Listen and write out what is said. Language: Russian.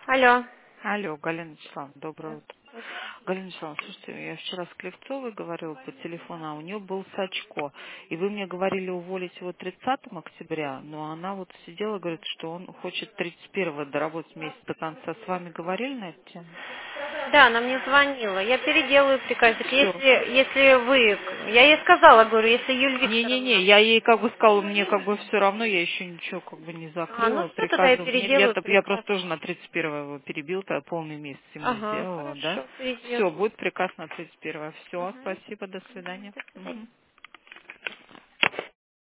Алло. Алло, Галина Вячеславовна, доброе утро. Галина Вячеславовна, слушайте, я вчера с Клевцовой говорила по телефону, а у нее был Сачко. И вы мне говорили уволить его 30 октября, но она вот сидела, говорит, что он хочет 31-го доработать месяц до конца. С вами говорили на эту тему? Да, она мне звонила. Я переделаю приказик. Все. Если вы... Я ей сказала, говорю, если Юлия Не-не-не, Викторовна... я ей как бы сказала, мне как бы все равно, я еще ничего как бы не Ну закрыла, все, тогда я приказов нет. переделаю Я приказ. просто тоже на 31-го его перебил, тогда полный месяц ему Ага, сделала, да? хорошо, Все, переделаю. будет приказ на 31-го. Все, Мгм. спасибо, до свидания. До свидания. Мгм.